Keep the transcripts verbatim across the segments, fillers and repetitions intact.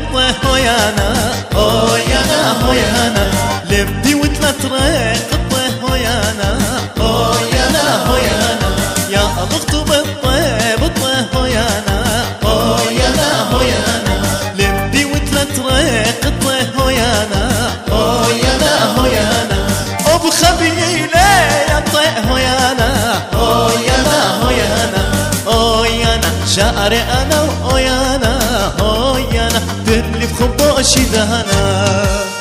قطه هويانا هويانا هويانا لبدي وتلتري قطه هويانا هويانا هويانا يا ضغط بطه بطه هويانا هويانا هويانا لبدي وتلتري قطه هويانا هويانا هويانا ابو خبيله يا طه هويانا هويانا هويانا هويانا شعري انا وهويانا هويانا تلي بخبوشي دهنا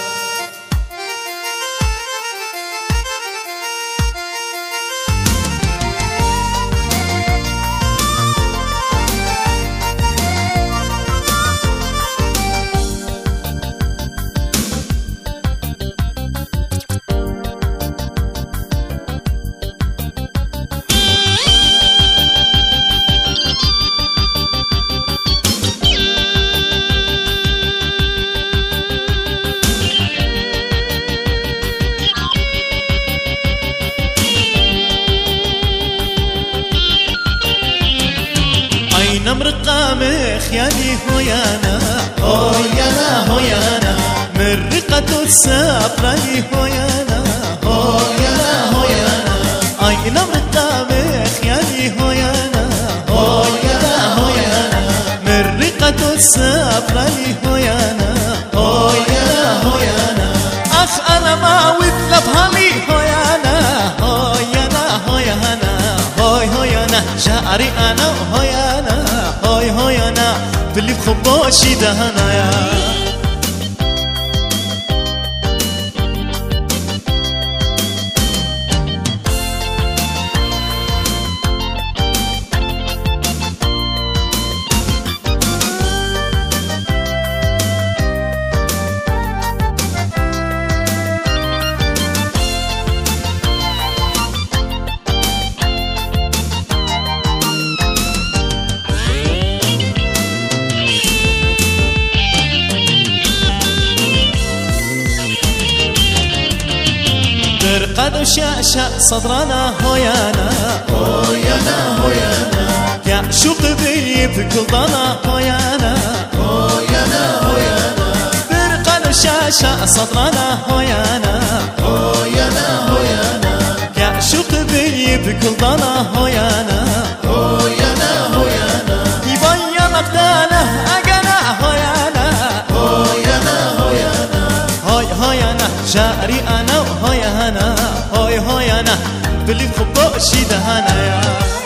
مرقة مخيالي هويانا هويانا هويانا مرقة السفرة هويانا هويانا هويانا أين مرقة مخيالي هويانا هويانا هويانا مرقة السفرة هويانا هويانا هويانا أخ أنا ما وتلبها لي هويانا هويانا هويانا هوي هويانا شعري أنا وهويانا هوي هويانا باللي بخبوشي دهنا يا برقد وشاشة صدرنا هويانا هويانا هويانا يعشق ذي بقلبنا هويانا هويانا هويانا برقد وشاشة صدرنا هويانا هويانا هويانا يعشق ذي بقلبنا هويانا هويانا هويانا يبين أقدانه أقنا هويانا هويانا هويانا هوي هويانا شعري أنا وهويانا هوي هويانا باللي بخبوشي دهنا يا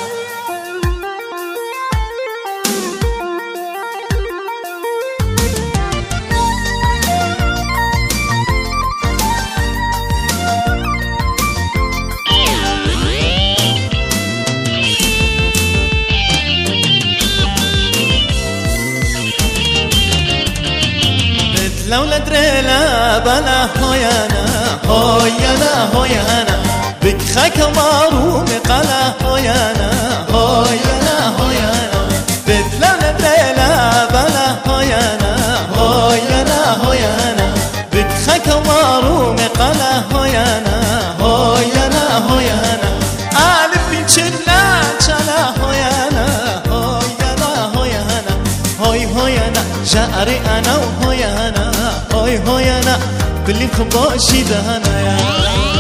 لو لدري لا بلا هويانا هويانا هويانا بك خاك مارو مقالا هويانا هويانا هويانا بك لو لدري لا بلا هويانا هويانا هويانا بك خاك مارو مقالا هويانا هويانا هويانا ألف بن شلا شلا هويانا هويانا هويانا هوي هويانا شعري أنا وهويانا هوي هويانا باللي بخبوشي دهنا يا